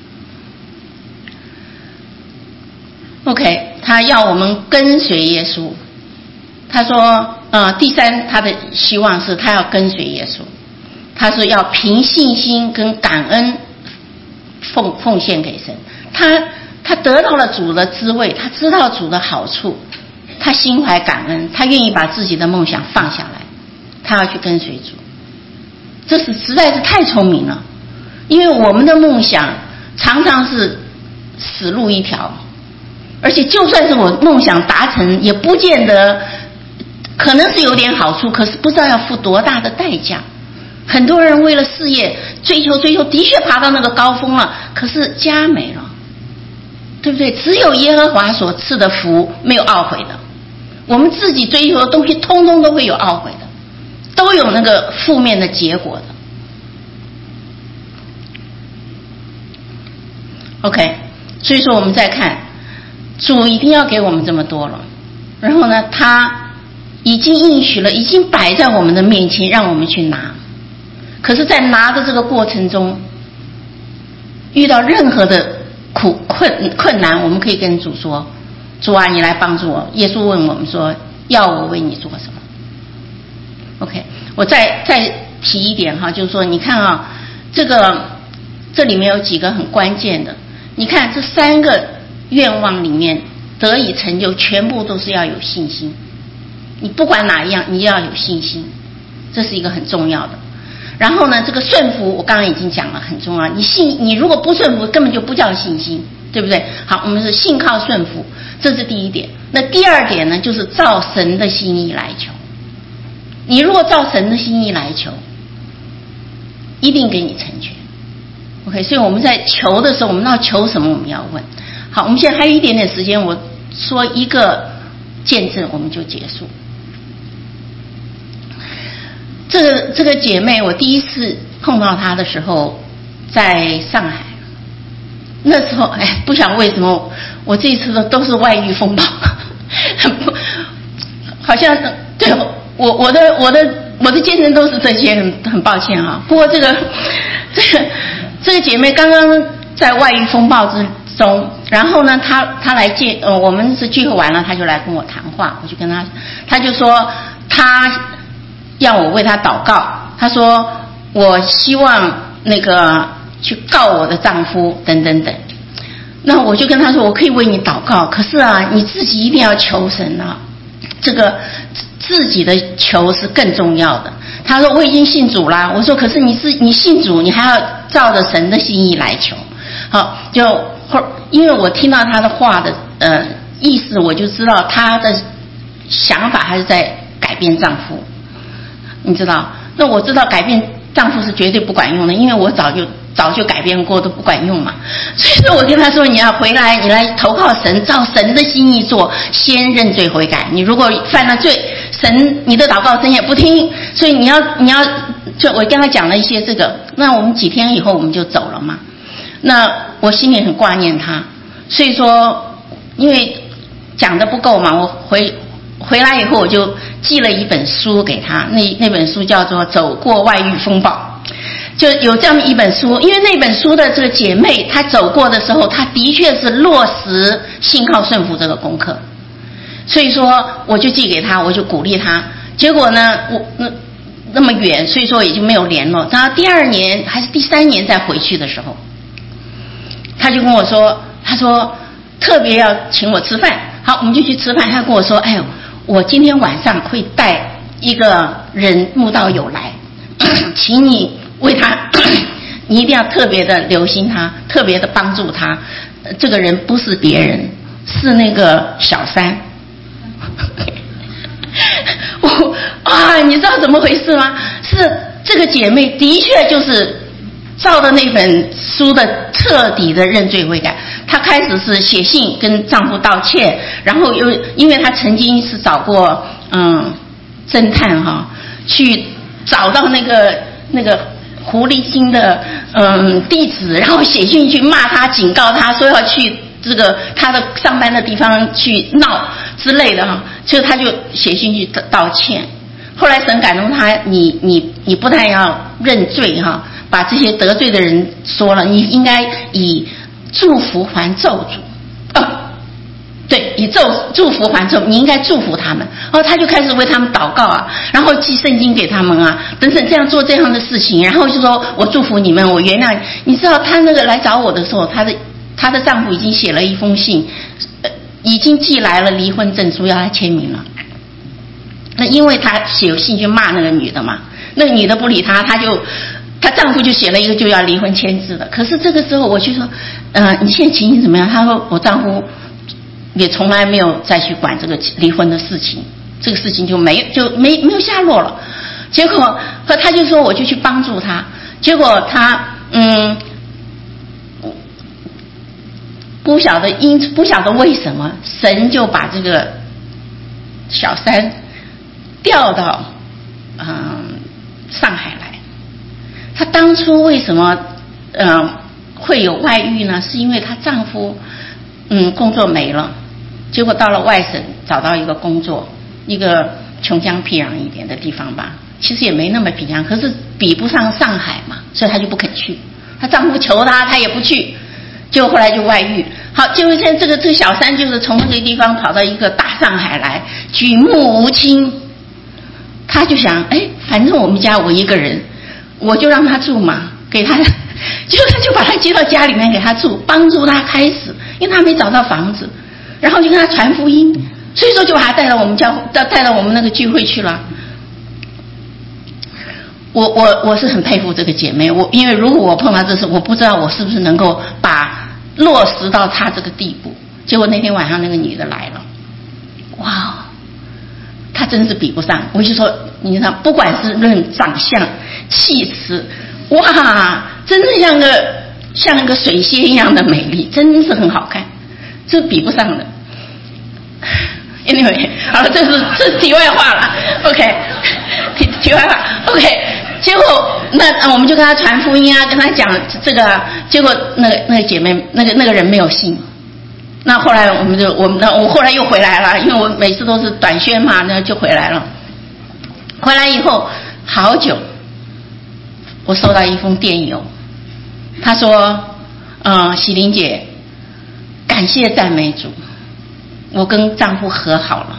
OK， 他要我们跟随耶稣。他说呃，第三他的希望是他要跟随耶稣，他说要凭信心跟感恩奉奉献给神。他他得到了主的滋味，他知道主的好处，他心怀感恩，他愿意把自己的梦想放下来，他要去跟随主。这是实在是太聪明了，因为我们的梦想常常是死路一条，而且就算是我梦想达成，也不见得，可能是有点好处，可是不知道要付多大的代价。很多人为了事业追求追求，的确爬到那个高峰了，可是家没了， 对不对？只有耶和华所赐的福没有懊悔的，我们自己追求的东西通通都会有懊悔的，都有那个负面的结果的。 OK， 所以说我们再看，主一定要给我们这么多了，然后呢，他已经应许了，已经摆在我们的面前，让我们去拿。可是在拿的这个过程中，遇到任何的苦困困难，我们可以跟主说，主啊，你来帮助我。耶稣问我们说，要我为你做什么？ OK， 我再再提一点哈，就是说你看啊，这个这里面有几个很关键的，你看这三个愿望里面得以成就，全部都是要有信心。你不管哪一样，你要有信心，这是一个很重要的。然后呢，这个顺服我刚刚已经讲了，很重要。你信，你如果不顺服，根本就不叫信心，对不对？好，我们是信靠顺服，这是第一点。那第二点呢，就是照神的心意来求。你如果照神的心意来求，一定给你成全。OK， 所以我们在求的时候，我们要求什么？我们要问。好，我们现在还有一点点时间，我说一个见证，我们就结束。这个这个姐妹，我第一次碰到她的时候，在上海。那时候，哎，不想为什么我这一次的都是外遇风暴，好像对我我的我的我的见证都是这些，很很抱歉啊。不过这个这个这个姐妹刚刚在外遇风暴之中，然后呢，她她来见呃，我们是聚会完了，她就来跟我谈话，我就跟她，她就说她要我为她祷告，她说我希望那个去告我的丈夫等等等。那我就跟她说，我可以为你祷告，可是啊，你自己一定要求神啊，这个自己的求是更重要的。她说我已经信主啦，我说可是你是你信主，你还要照着神的心意来求。好，就因为我听到她的话的呃意思，我就知道她的想法还是在改变丈夫，你知道？那我知道改变丈夫是绝对不管用的，因为我早就早就改变过，都不管用嘛。所以说我跟她说，你要回来，你来投靠神，照神的心意做，先认罪悔改。你如果犯了罪，神你的祷告神也不听，所以你要你要就我跟她讲了一些这个。那我们几天以后我们就走了嘛。那我心里很挂念她，所以说因为讲的不够嘛，我回回来以后我就寄了一本书给她，那那本书叫做《走过外遇风暴》，就有这样的一本书。因为那本书的这个姐妹她走过的时候，她的确是落实信靠顺服这个功课，所以说我就寄给她，我就鼓励她。结果呢，我那那么远，所以说也就没有联络。她第二年还是第三年再回去的时候，她就跟我说，她说特别要请我吃饭。好，我们就去吃饭。她跟我说，哎呦，我今天晚上会带一个人慕道友来，请你为他，你一定要特别的留心他，特别的帮助他。这个人不是别人，是那个小三。我啊，你知道怎么回事吗？是这个姐妹的确就是照着那本书的彻底的认罪悔改。她开始是写信跟丈夫道歉，然后又因为她曾经是找过嗯侦探哈，去找到那个那个狐狸精的嗯地址，然后写信去骂他，警告他说要去这个他的上班的地方去闹之类的哈，所以他就写信去道歉。后来神感动他，你你你不但要认罪哈，把这些得罪的人说了，你应该以祝福还咒诅，哦，对，以咒祝福还咒，你应该祝福他们。哦，他就开始为他们祷告啊，然后寄圣经给他们啊，等等这样做这样的事情，然后就说我祝福你们，我原谅你。你知道他那个来找我的时候，他的她的丈夫已经写了一封信，呃，已经寄来了离婚证书要他签名了。那因为他写信去骂那个女的嘛，那个女的不理他，他就她丈夫就写了一个就要离婚签字的。可是这个时候我就说，呃，你现在情形怎么样？他说我丈夫也从来没有再去管这个离婚的事情，这个事情就没就没没有下落了。结果和他就说我就去帮助他，结果他嗯。 不晓得因不晓得为什么，神就把这个小三调到嗯、呃、上海来。她当初为什么嗯、呃、会有外遇呢？是因为她丈夫嗯工作没了，结果到了外省找到一个工作，一个穷乡僻壤一点的地方吧，其实也没那么平常，可是比不上上海嘛，所以她就不肯去。她丈夫求她，她也不去，结果后来就外遇。好，结果现在这个这个小三就是从那个地方跑到一个大上海来，举目无亲。她就想，哎，反正我们家我一个人，我就让她住嘛，给她，结果她就把她接到家里面给她住，帮助她开始，因为她没找到房子，然后就跟她传福音，所以说就把她带到我们教带带到我们那个聚会去了。我我我是很佩服这个姐妹，我因为如果我碰到这事，我不知道我是不是能够把落实到她这个地步。结果那天晚上那个女的来了，哇，她真是比不上。我就说，你知道，不管是论长相、气质，哇，真是像个像那个水仙一样的美丽，真是很好看，这比不上的。Anyway， 好了，这是这是题外话了。OK， 题题外话。OK， 结果那我们就跟他传福音啊，跟他讲这个，结果那个那个姐妹那个那个人没有信。那后来我们就我们那我后来又回来了，因为我每次都是短宣嘛，那就回来了。回来以后好久，我收到一封电邮，他说：“嗯，喜玲姐，感谢赞美主。”我跟丈夫和好了，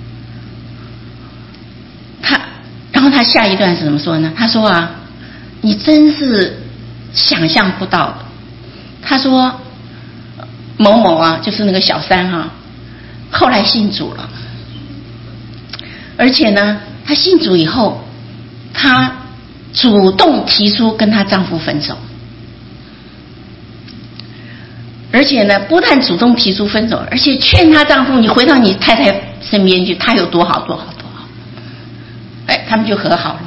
他，然后他下一段是怎么说呢？他说啊，你真是想象不到的。他说某某啊，就是那个小三哈、啊，后来信主了，而且呢，她信主以后，她主动提出跟她丈夫分手。而且呢，不但主动提出分手，而且劝她丈夫：“你回到你太太身边去，她有多好多好多好。”哎，他们就和好了。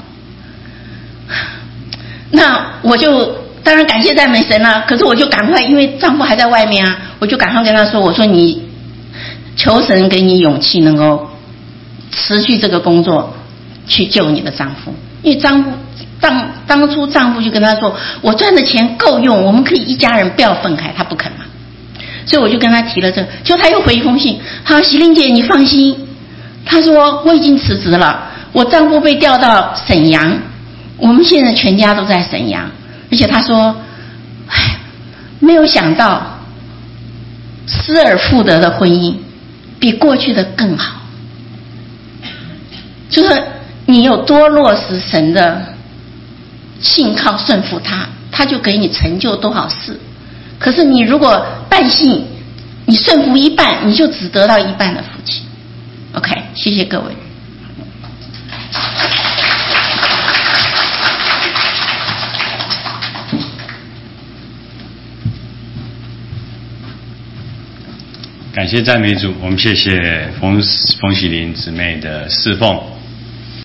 那我就当然感谢赞美神了、啊，可是我就赶快，因为丈夫还在外面啊，我就赶快跟他说：“我说你求神给你勇气，能够持续这个工作，去救你的丈夫。因为丈夫当当初丈夫就跟他说：我赚的钱够用，我们可以一家人不要分开，他不肯嘛。”所以我就跟他提了这个，就他又回一封信，好，喜玲姐你放心，他说我已经辞职了，我丈夫被调到沈阳，我们现在全家都在沈阳，而且他说，唉，没有想到失而复得的婚姻比过去的更好，就是你有多落实神的信靠顺服他，他就给你成就多少事。可是你如果半信，你顺服一半，你就只得到一半的福气。 OK， 谢谢各位。 感谢赞美主，我们谢谢冯冯喜玲姊妹的侍奉。